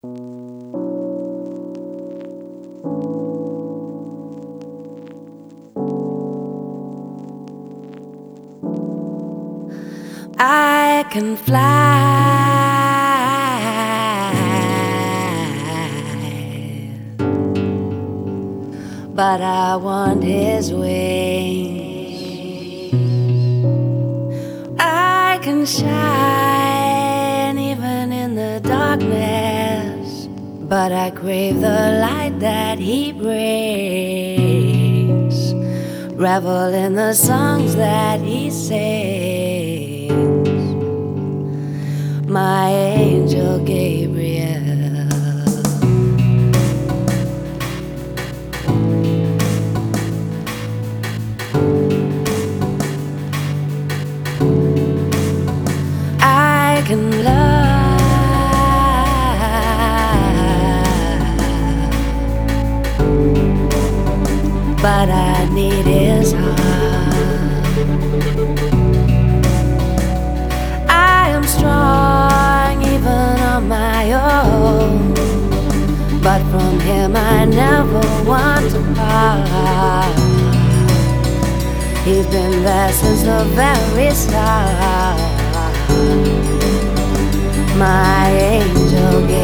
I can fly, but I want his wings. I can shine even in the darkness, but I crave the light that he brings. Revel in the songs that he sings. My angel Gabriel. I can love, but I need his heart. I am strong even on my own, but from him I never want to part. He's been there since the very start. My angel